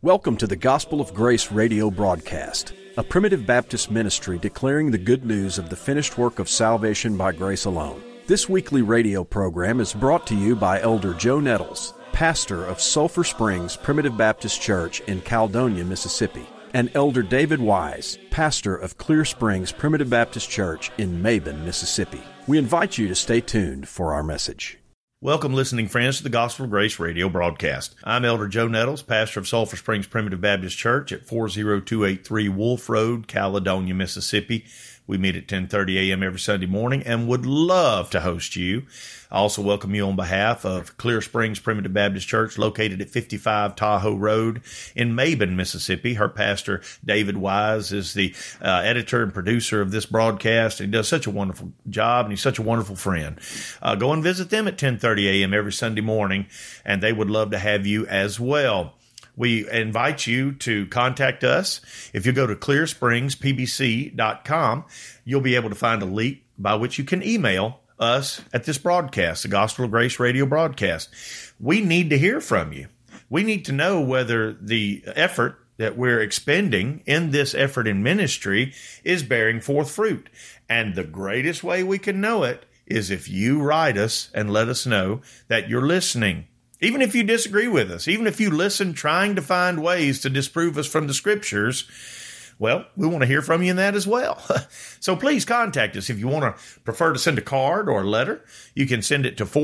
Welcome to the Gospel of Grace radio broadcast, a primitive Baptist ministry declaring the good news of the finished work of salvation by grace alone. This weekly radio program is brought to you by Elder Joe Nettles, pastor of Sulphur Springs Primitive Baptist Church in Caledonia, Mississippi, and Elder David Wise, pastor of Clear Springs Primitive Baptist Church in Maben, Mississippi. We invite you to stay tuned for our message. Welcome, listening friends, to the Gospel of Grace radio broadcast. I'm Elder Joe Nettles, pastor of Sulphur Springs Primitive Baptist Church at 40283 Wolf Road, Caledonia, Mississippi. We meet at 10:30 a.m. every Sunday morning and would love to host you. I also welcome you on behalf of Clear Springs Primitive Baptist Church, located at 55 Tahoe Road in Maben, Mississippi. Her pastor, David Wise, is the editor and producer of this broadcast. He does such a wonderful job, and he's such a wonderful friend. Go and visit them at 10:30 a.m. every Sunday morning, and they would love to have you as well. We invite you to contact us. If you go to clearspringspbc.com, you'll be able to find a link by which you can email us at this broadcast, the Gospel of Grace radio broadcast. We need to hear from you. We need to know whether the effort that we're expending in this effort in ministry is bearing forth fruit. And the greatest way we can know it is if you write us and let us know that you're listening. Even if you disagree with us, even if you listen trying to find ways to disprove us from the Scriptures, well, we want to hear from you in that as well. So please contact us. If you want to prefer to send a card or a letter, you can send it to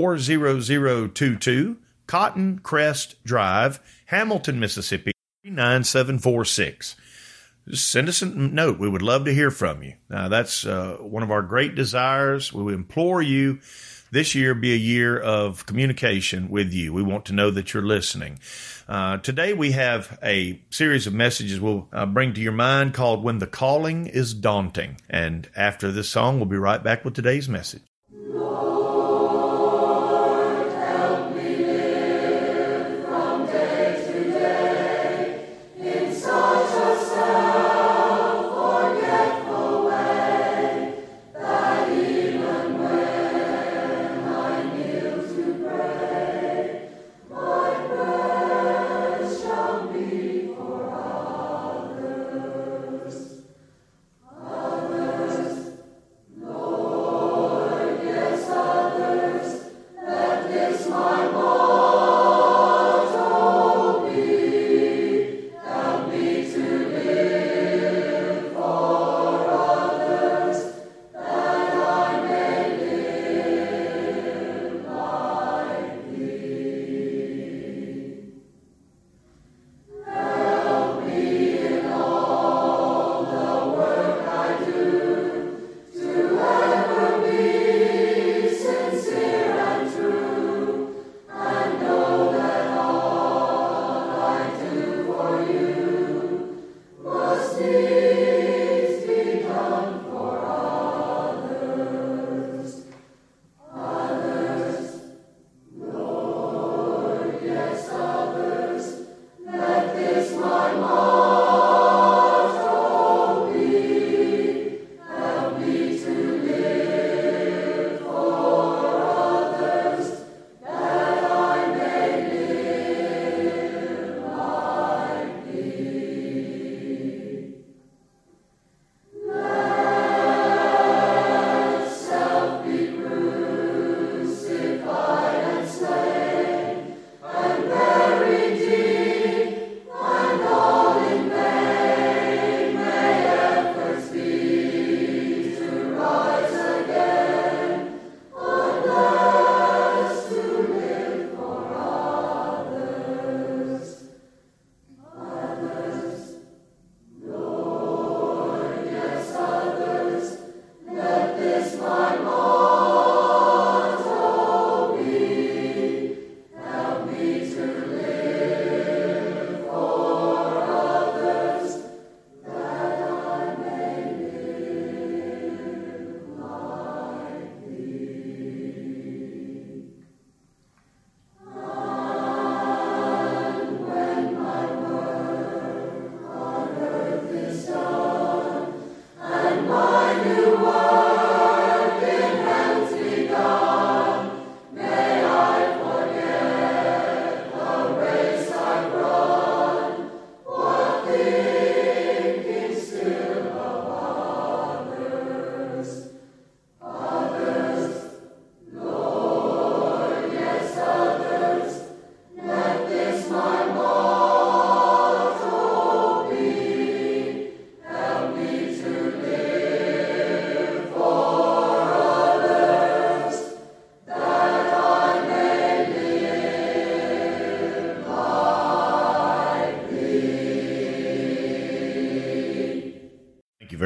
40022 Cotton Crest Drive, Hamilton, Mississippi, 39746. Just send us a note. We would love to hear from you. That's one of our great desires. We implore you this year be a year of communication with you. We want to know that you're listening. Today we have a series of messages we'll bring to your mind called When the Calling is Daunting. And after this song, we'll be right back with today's message.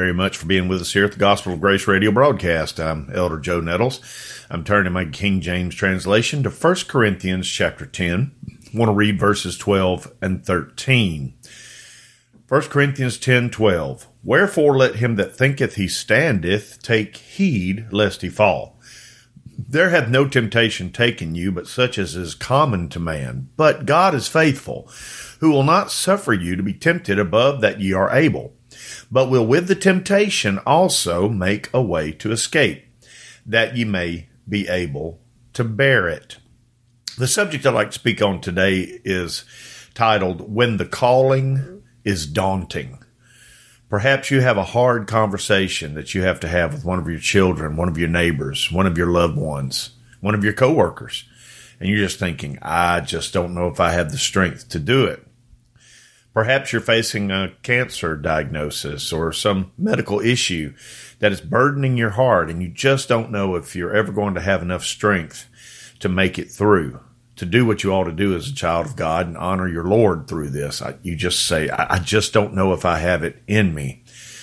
very much for being with us here at the Gospel of Grace radio broadcast. I'm Elder Joe Nettles. I'm turning my King James translation to 1 Corinthians chapter 10. I want to read verses 12 and 13. 1 Corinthians 10:12. Wherefore let him that thinketh he standeth take heed lest he fall. There hath no temptation taken you, but such as is common to man. But God is faithful, who will not suffer you to be tempted above that ye are able, but will with the temptation also make a way to escape, that ye may be able to bear it. The subject I'd like to speak on today is titled, When the Calling is Daunting. Perhaps you have a hard conversation that you have to have with one of your children, one of your neighbors, one of your loved ones, one of your coworkers, and you're just thinking, I just don't know if I have the strength to do it. Perhaps you're facing a cancer diagnosis or some medical issue that is burdening your heart, and you just don't know if you're ever going to have enough strength to make it through, to do what you ought to do as a child of God and honor your Lord through this. You just say, I just don't know if I have it in me.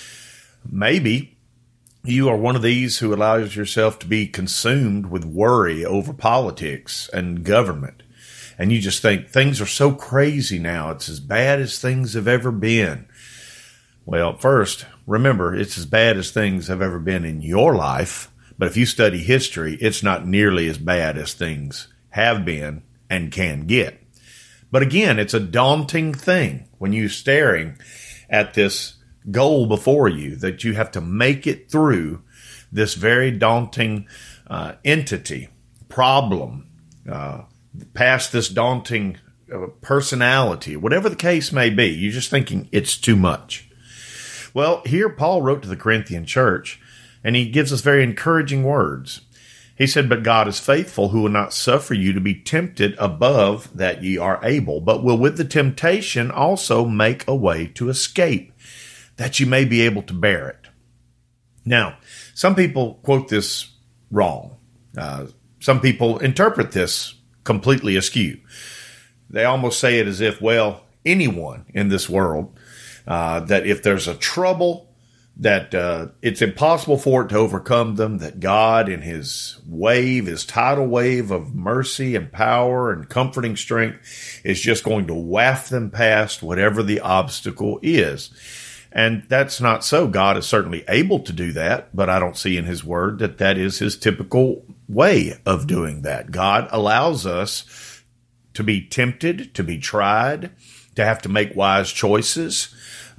Maybe you are one of these who allows yourself to be consumed with worry over politics and government. And you just think things are so crazy now. It's as bad as things have ever been. Well, first, remember, it's as bad as things have ever been in your life. But if you study history, it's not nearly as bad as things have been and can get. But again, it's a daunting thing when you're staring at this goal before you, that you have to make it through this very daunting entity, problem, past this daunting personality, whatever the case may be. You're just thinking it's too much. Well, here Paul wrote to the Corinthian church, and he gives us very encouraging words. He said, but God is faithful, who will not suffer you to be tempted above that ye are able, but will with the temptation also make a way to escape, that you may be able to bear it. Now, some people quote this wrong. Some people interpret this completely askew. They almost say it as if, well, anyone in this world, that if there's a trouble, that it's impossible for it to overcome them, that God in his wave, his tidal wave of mercy and power and comforting strength is just going to waft them past whatever the obstacle is. And that's not so. God is certainly able to do that, but I don't see in his word that that is his typical way of doing that. God allows us to be tempted, to be tried, to have to make wise choices,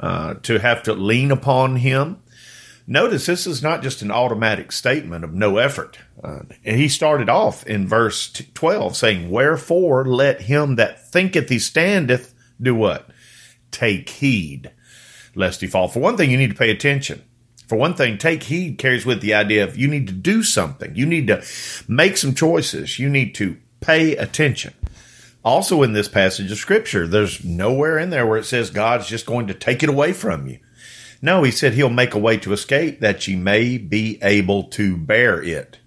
to have to lean upon him. Notice this is not just an automatic statement of no effort. He started off in verse 12 saying, wherefore let him that thinketh he standeth do what? Take heed lest he fall. For one thing, you need to pay attention. For one thing, take heed carries with the idea of you need to do something. You need to make some choices. You need to pay attention. Also in this passage of Scripture, there's nowhere in there where it says God's just going to take it away from you. No, he said he'll make a way to escape that ye may be able to bear it.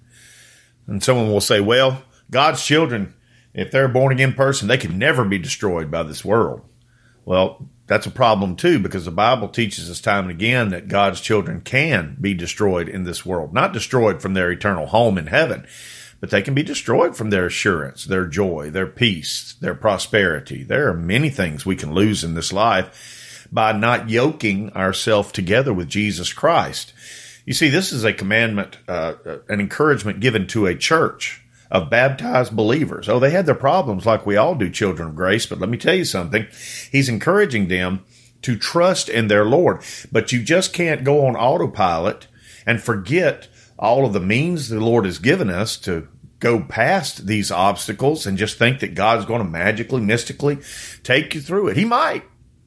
And someone will say, well, God's children, if they're a born-again person, they can never be destroyed by this world. Well, that's a problem too, because the Bible teaches us time and again that God's children can be destroyed in this world. Not destroyed from their eternal home in heaven, but they can be destroyed from their assurance, their joy, their peace, their prosperity. There are many things we can lose in this life by not yoking ourselves together with Jesus Christ. You see, this is a commandment, an encouragement given to a church of baptized believers. Oh, they had their problems like we all do, children of grace, but let me tell you something. He's encouraging them to trust in their Lord, but you just can't go on autopilot and forget all of the means the Lord has given us to go past these obstacles and just think that God's going to magically, mystically take you through it. He might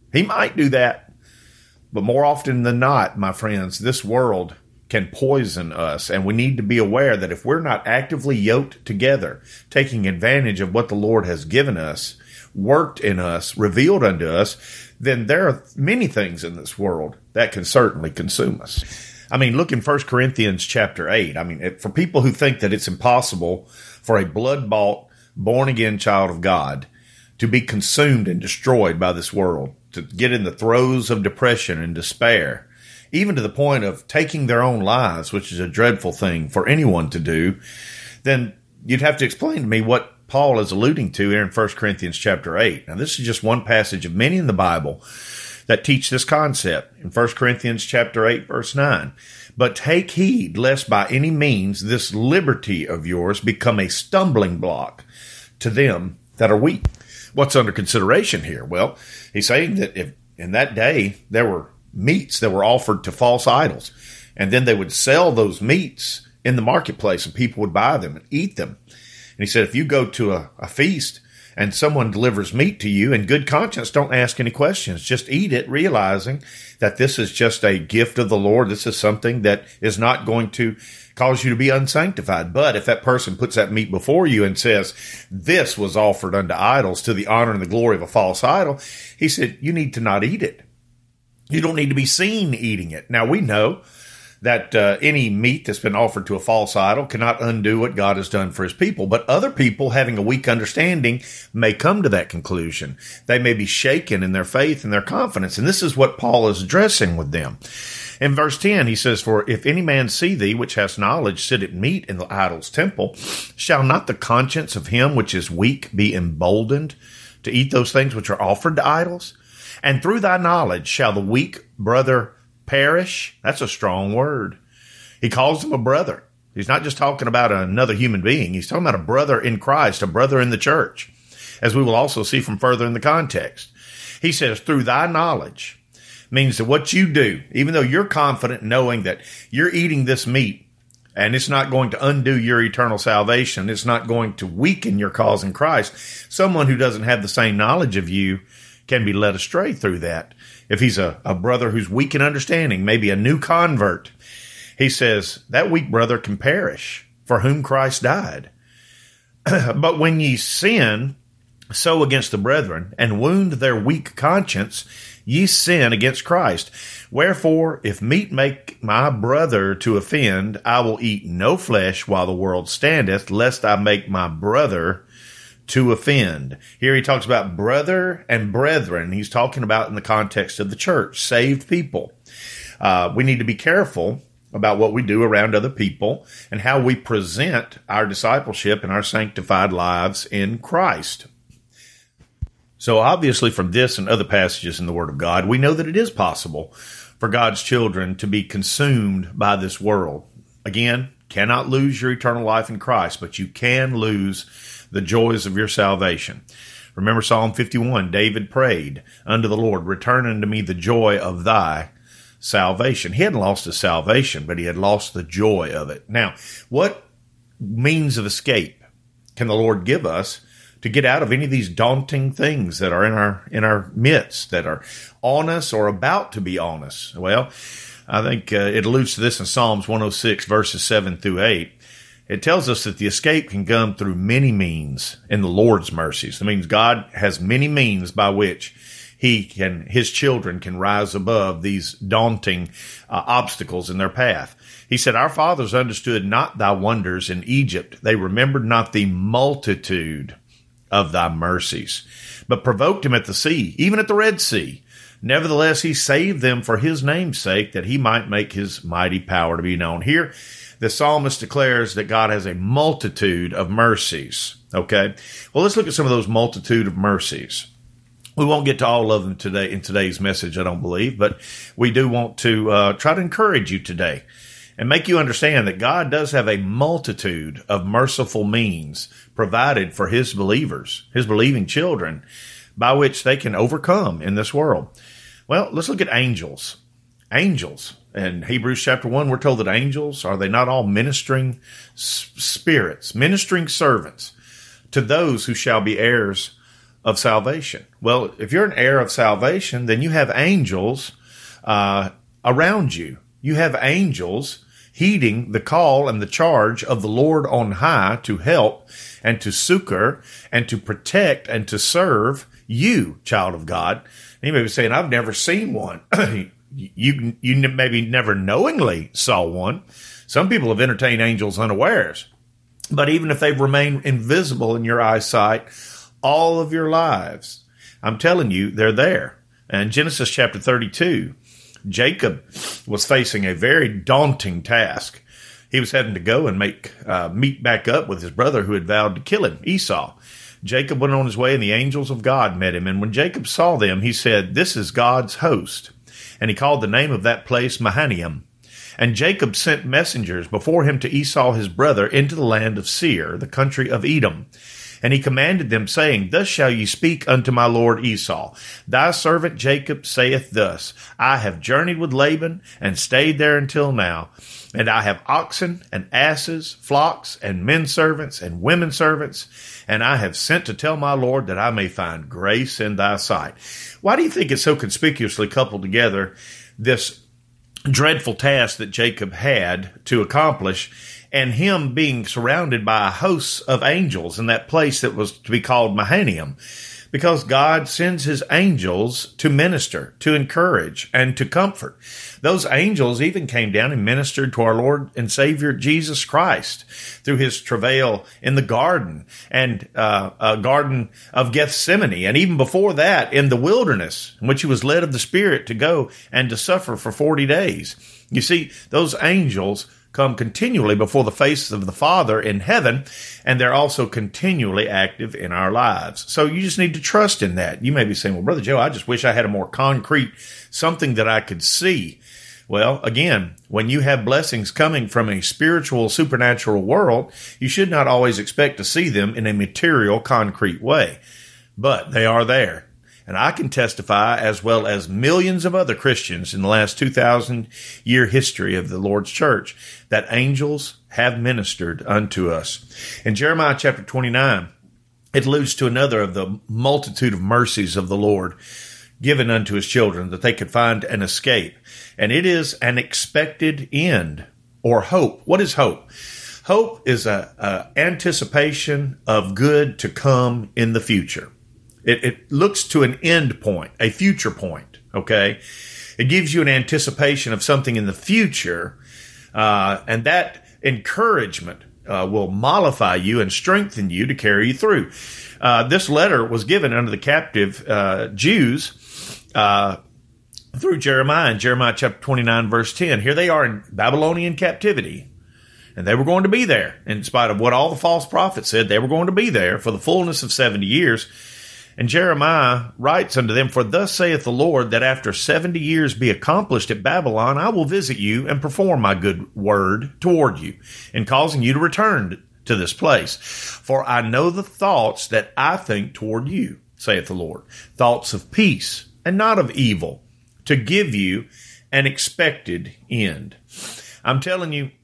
do that. But more often than not, my friends, this world can poison us, and we need to be aware that if we're not actively yoked together, taking advantage of what the Lord has given us, worked in us, revealed unto us, then there are many things in this world that can certainly consume us. I mean, look in 1 Corinthians chapter 8. I mean, for people who think that it's impossible for a blood-bought, born-again child of God to be consumed and destroyed by this world, to get in the throes of depression and despair, even to the point of taking their own lives, which is a dreadful thing for anyone to do, then you'd have to explain to me what Paul is alluding to here in 1 Corinthians chapter 8. Now, this is just one passage of many in the Bible that teach this concept. In 1 Corinthians chapter 8, verse 9, but take heed lest by any means this liberty of yours become a stumbling block to them that are weak. What's under consideration here? Well, he's saying that if in that day there were meats that were offered to false idols, and then they would sell those meats in the marketplace and people would buy them and eat them. And he said, if you go to a feast and someone delivers meat to you in good conscience, don't ask any questions. Just eat it, realizing that this is just a gift of the Lord. This is something that is not going to cause you to be unsanctified. But if that person puts that meat before you and says, this was offered unto idols to the honor and the glory of a false idol, he said, you need to not eat it. You don't need to be seen eating it. Now, we know that any meat that's been offered to a false idol cannot undo what God has done for his people. But other people, having a weak understanding, may come to that conclusion. They may be shaken in their faith and their confidence. And this is what Paul is addressing with them. In verse 10, he says, for if any man see thee, which has knowledge, sit at meat in the idol's temple, shall not the conscience of him which is weak be emboldened to eat those things which are offered to idols? And through thy knowledge shall the weak brother perish. That's a strong word. He calls him a brother. He's not just talking about another human being. He's talking about a brother in Christ, a brother in the church, as we will also see from further in the context. He says, through thy knowledge means that what you do, even though you're confident knowing that you're eating this meat and it's not going to undo your eternal salvation, it's not going to weaken your cause in Christ, someone who doesn't have the same knowledge of you can be led astray through that. If he's a brother who's weak in understanding, maybe a new convert, he says, that weak brother can perish, for whom Christ died. But when ye sin so against the brethren, and wound their weak conscience, ye sin against Christ. Wherefore, if meat make my brother to offend, I will eat no flesh while the world standeth, lest I make my brother to offend. Here he talks about brother and brethren. He's talking about in the context of the church, saved people. We need to be careful about what we do around other people and how we present our discipleship and our sanctified lives in Christ. So obviously from this and other passages in the Word of God, we know that it is possible for God's children to be consumed by this world. Again, cannot lose your eternal life in Christ, but you can lose the joys of your salvation. Remember Psalm 51, David prayed unto the Lord, return unto me the joy of thy salvation. He hadn't lost his salvation, but he had lost the joy of it. Now, what means of escape can the Lord give us to get out of any of these daunting things that are in our midst, that are on us or about to be on us? Well, I think it alludes to this in Psalms 106, verses 7 through 8. It tells us that the escape can come through many means in the Lord's mercies. That means God has many means by which his children can rise above these daunting obstacles in their path. He said, our fathers understood not thy wonders in Egypt. They remembered not the multitude of thy mercies, but provoked him at the sea, even at the Red Sea. Nevertheless, he saved them for his name's sake, that he might make his mighty power to be known. Here, the psalmist declares that God has a multitude of mercies. Okay? Well, let's look at some of those multitude of mercies. We won't get to all of them today in today's message, I don't believe, but we do want to try to encourage you today and make you understand that God does have a multitude of merciful means provided for his believers, his believing children, by which they can overcome in this world. Well, let's look at angels. Angels. In Hebrews chapter 1, we're told that angels, are they not all ministering spirits, ministering servants to those who shall be heirs of salvation? Well, if you're an heir of salvation, then you have angels around you. You have angels heeding the call and the charge of the Lord on high to help and to succor and to protect and to serve you, child of God. And you may be saying, I've never seen one. You maybe never knowingly saw one. Some people have entertained angels unawares. But even if they've remained invisible in your eyesight all of your lives, I'm telling you, they're there. And Genesis chapter 32, Jacob was facing a very daunting task. He was having to go and meet back up with his brother who had vowed to kill him, Esau. Jacob went on his way, and the angels of God met him. And when Jacob saw them, he said, "This is God's host." And he called the name of that place Mahanaim. And Jacob sent messengers before him to Esau his brother into the land of Seir, the country of Edom. And he commanded them, saying, "Thus shall ye speak unto my lord Esau. Thy servant Jacob saith thus, I have journeyed with Laban, and stayed there until now. And I have oxen and asses, flocks and men servants and women servants. And I have sent to tell my Lord that I may find grace in thy sight." Why do you think it's so conspicuously coupled together, this dreadful task that Jacob had to accomplish, and him being surrounded by a host of angels in that place that was to be called Mahanaim? Because God sends his angels to minister, to encourage, and to comfort. Those angels even came down and ministered to our Lord and Savior Jesus Christ through his travail in the garden and Garden of Gethsemane. And even before that, in the wilderness, in which he was led of the Spirit to go and to suffer for 40 days. You see, those angels come continually before the face of the Father in heaven, and they're also continually active in our lives. So you just need to trust in that. You may be saying, "Well, Brother Joe, I just wish I had a more concrete, something that I could see." Well, again, when you have blessings coming from a spiritual, supernatural world, you should not always expect to see them in a material, concrete way. But they are there. And I can testify, as well as millions of other Christians in the last 2,000-year history of the Lord's church, that angels have ministered unto us. In Jeremiah chapter 29, it alludes to another of the multitude of mercies of the Lord given unto his children, that they could find an escape. And it is an expected end, or hope. What is hope? Hope is a anticipation of good to come in the future. It looks to an end point, a future point, okay? It gives you an anticipation of something in the future, and that encouragement will mollify you and strengthen you to carry you through. This letter was given unto the captive Jews through Jeremiah in Jeremiah chapter 29, verse 10. Here they are in Babylonian captivity, and they were going to be there. In spite of what all the false prophets said, they were going to be there for the fullness of 70 years. And Jeremiah writes unto them, "For thus saith the Lord, that after 70 years be accomplished at Babylon, I will visit you and perform my good word toward you, in causing you to return to this place. For I know the thoughts that I think toward you, saith the Lord, thoughts of peace and not of evil, to give you an expected end." I'm telling you,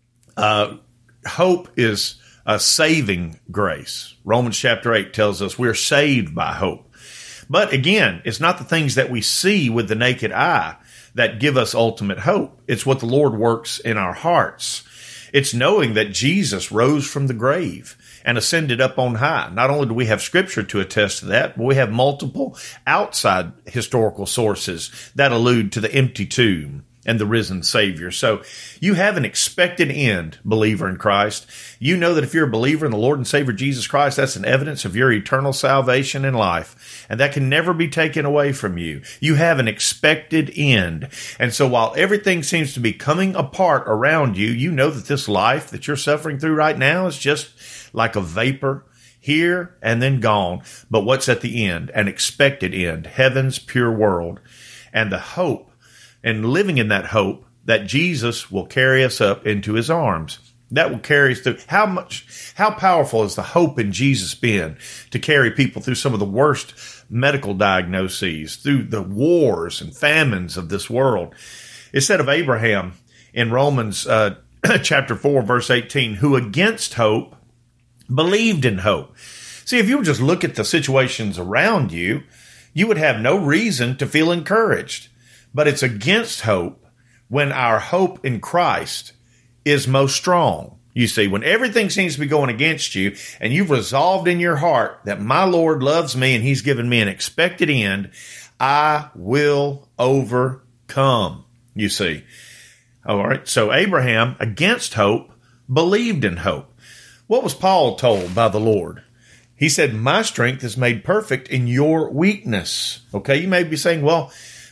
hope is a saving grace. Romans chapter 8 tells us we're saved by hope. But again, it's not the things that we see with the naked eye that give us ultimate hope. It's what the Lord works in our hearts. It's knowing that Jesus rose from the grave and ascended up on high. Not only do we have scripture to attest to that, but we have multiple outside historical sources that allude to the empty tomb and the risen Savior. So you have an expected end, believer in Christ. You know that if you're a believer in the Lord and Savior Jesus Christ, that's an evidence of your eternal salvation in life. And that can never be taken away from you. You have an expected end. And so while everything seems to be coming apart around you, you know that this life that you're suffering through right now is just like a vapor, here and then gone. But what's at the end? An expected end, heaven's pure world. And the hope, and living in that hope that Jesus will carry us up into his arms. That will carry us through. How powerful has the hope in Jesus been to carry people through some of the worst medical diagnoses, through the wars and famines of this world? It said of Abraham in Romans chapter 4, verse 18, who against hope believed in hope. See, if you would just look at the situations around you, you would have no reason to feel encouraged. But it's against hope when our hope in Christ is most strong. You see, when everything seems to be going against you and you've resolved in your heart that my Lord loves me and he's given me an expected end, I will overcome, you see. All right, so Abraham, against hope, believed in hope. What was Paul told by the Lord? He said, my strength is made perfect in your weakness. Okay, you may be saying, well,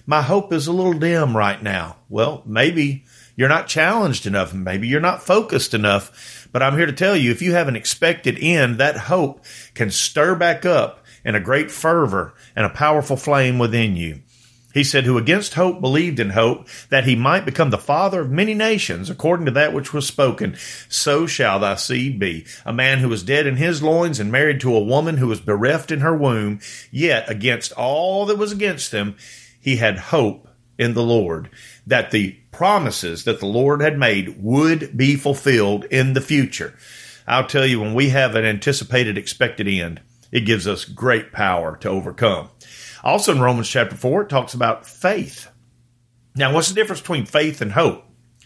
my hope is a little dim right now. Well, maybe you're not challenged enough. Maybe you're not focused enough. But I'm here to tell you, if you have an expected end, that hope can stir back up in a great fervor and a powerful flame within you. He said, who against hope believed in hope, that he might become the father of many nations, according to that which was spoken. So shall thy seed be. A man who was dead in his loins and married to a woman who was bereft in her womb, yet against all that was against them, he had hope in the Lord, that the promises that the Lord had made would be fulfilled in the future. I'll tell you, when we have an anticipated expected end, it gives us great power to overcome. Also in Romans chapter 4, it talks about faith. Now, what's the difference between faith and hope?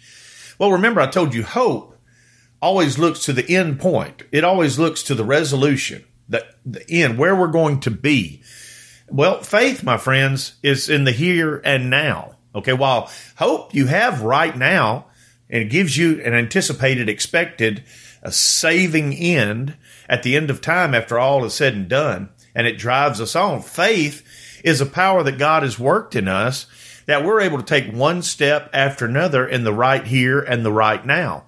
Well, remember I told you hope always looks to the end point. It always looks to the resolution, the end, where we're going to be. Well, faith, my friends, is in the here and now. Okay, while hope you have right now, and it gives you an anticipated, expected, a saving end at the end of time after all is said and done, and it drives us on. Faith is a power that God has worked in us, that we're able to take one step after another in the right here and the right now.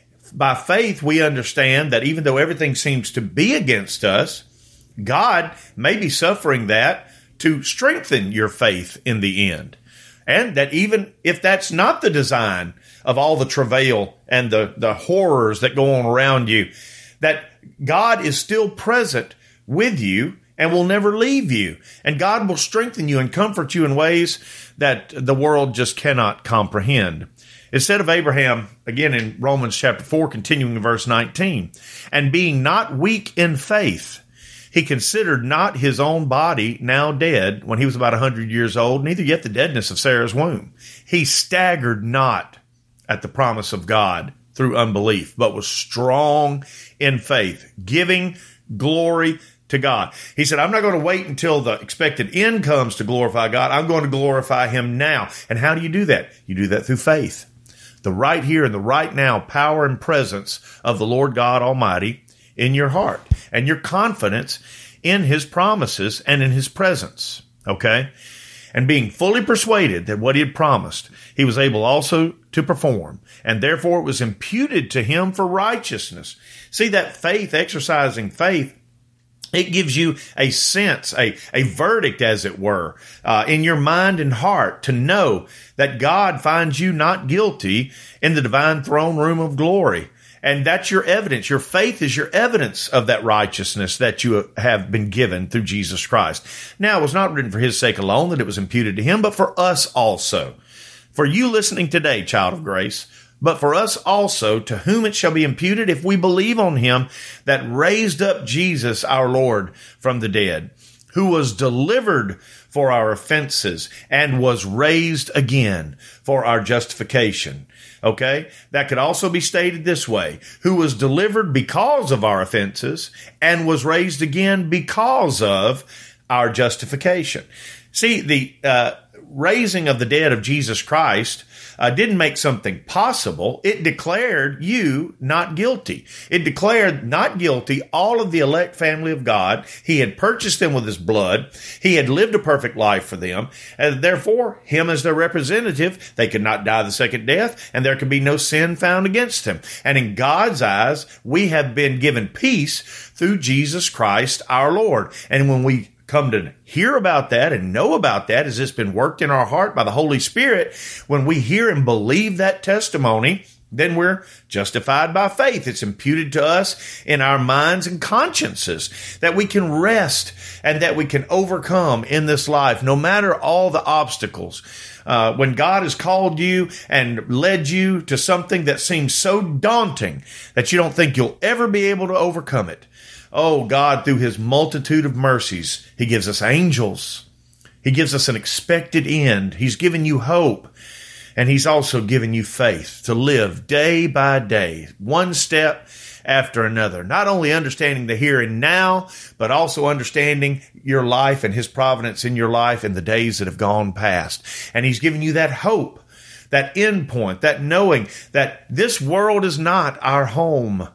By faith, we understand that even though everything seems to be against us, God may be suffering that to strengthen your faith in the end. And that even if that's not the design of all the travail and the horrors that go on around you, that God is still present with you and will never leave you. And God will strengthen you and comfort you in ways that the world just cannot comprehend. It said of Abraham, again in Romans chapter 4, continuing in verse 19, and being not weak in faith, he considered not his own body now dead when he was about 100 years old, neither yet the deadness of Sarah's womb. He staggered not at the promise of God through unbelief, but was strong in faith, giving glory to God. He said, I'm not going to wait until the expected end comes to glorify God. I'm going to glorify him now. And how do you do that? You do that through faith. The right here and the right now power and presence of the Lord God Almighty in your heart and your confidence in his promises and in his presence. Okay? And being fully persuaded that what he had promised, he was able also to perform. And therefore it was imputed to him for righteousness. See, that faith, exercising faith, it gives you a sense, a verdict, as it were, in your mind and heart to know that God finds you not guilty in the divine throne room of glory. And that's your evidence. Your faith is your evidence of that righteousness that you have been given through Jesus Christ. Now, it was not written for his sake alone that it was imputed to him, but for us also. For you listening today, child of grace, but for us also, to whom it shall be imputed if we believe on him that raised up Jesus our Lord from the dead, who was delivered for our offenses and was raised again for our justification. Okay? That could also be stated this way: who was delivered because of our offenses and was raised again because of our justification. See, the raising of the dead of Jesus Christ didn't make something possible. It declared you not guilty. It declared not guilty all of the elect family of God. He had purchased them with his blood. He had lived a perfect life for them. And therefore, him as their representative, they could not die the second death, and there could be no sin found against him. And in God's eyes, we have been given peace through Jesus Christ our Lord. And when we come to hear about that and know about that, as it's been worked in our heart by the Holy Spirit, when we hear and believe that testimony, then we're justified by faith. It's imputed to us in our minds and consciences that we can rest and that we can overcome in this life, no matter all the obstacles. When God has called you and led you to something that seems so daunting that you don't think you'll ever be able to overcome it, oh, God, through his multitude of mercies, he gives us angels. He gives us an expected end. He's given you hope. And he's also given you faith to live day by day, one step after another. Not only understanding the here and now, but also understanding your life and his providence in your life in the days that have gone past. And he's given you that hope, that end point, that knowing that this world is not our home.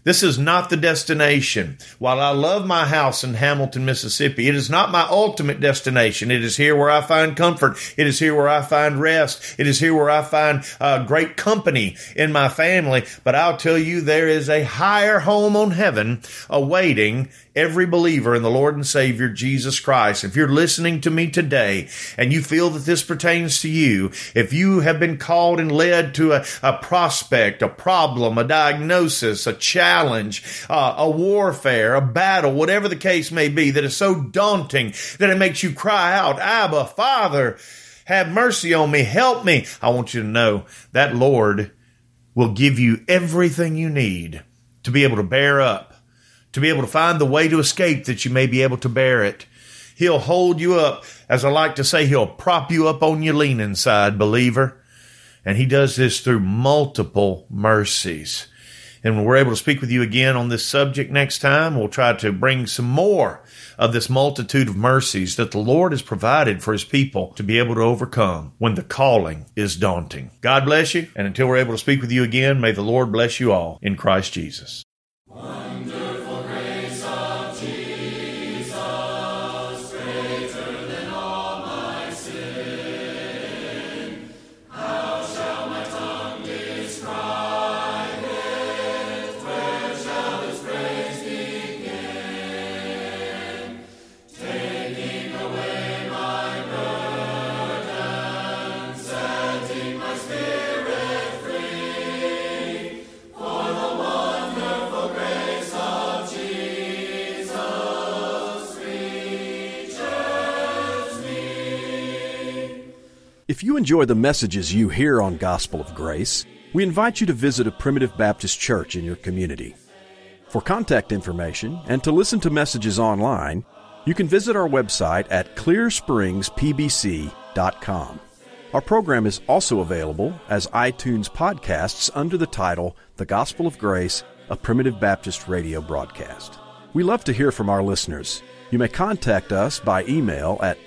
This is not the destination. While I love my house in Hamilton, Mississippi, it is not my ultimate destination. It is here where I find comfort. It is here where I find rest. It is here where I find great company in my family. But I'll tell you, there is a higher home on heaven awaiting every believer in the Lord and Savior, Jesus Christ. If you're listening to me today and you feel that this pertains to you, if you have been called and led to a prospect, a problem, a diagnosis, a challenge, a warfare, a battle, whatever the case may be, that is so daunting that it makes you cry out, Abba, Father, have mercy on me, help me. I want you to know that Lord will give you everything you need to be able to bear up, to be able to find the way to escape that you may be able to bear it. He'll hold you up. As I like to say, He'll prop you up on your leaning side, believer. And He does this through multiple mercies. And when we're able to speak with you again on this subject next time, we'll try to bring some more of this multitude of mercies that the Lord has provided for His people to be able to overcome when the calling is daunting. God bless you. And until we're able to speak with you again, may the Lord bless you all in Christ Jesus. If you enjoy the messages you hear on Gospel of Grace, we invite you to visit a Primitive Baptist church in your community. For contact information and to listen to messages online, you can visit our website at clearsprings.pbc.com. Our program is also available as iTunes podcasts under the title The Gospel of Grace, a Primitive Baptist radio broadcast. We love to hear from our listeners. You may contact us by email at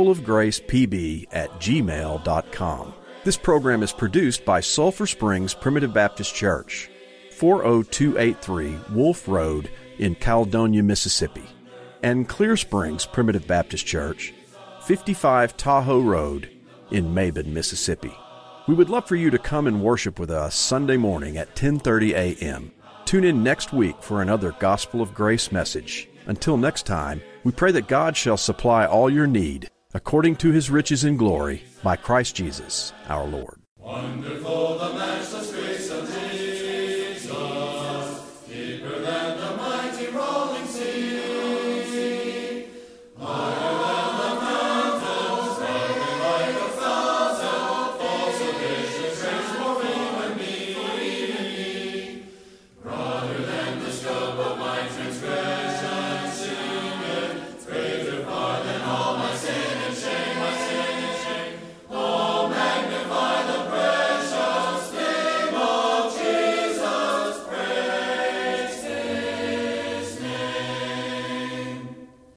gospelofgracepb@gmail.com. This program is produced by Sulphur Springs Primitive Baptist Church, 40283 Wolf Road in Caledonia, Mississippi, and Clear Springs Primitive Baptist Church, 55 Tahoe Road in Mabin, Mississippi. We would love for you to come and worship with us Sunday morning at 10:30 a.m. Tune in next week for another Gospel of Grace message. Until next time, we pray that God shall supply all your need according to His riches in glory by Christ Jesus our Lord. Wonderful the matchless grace of Jesus, deeper than the mighty rock.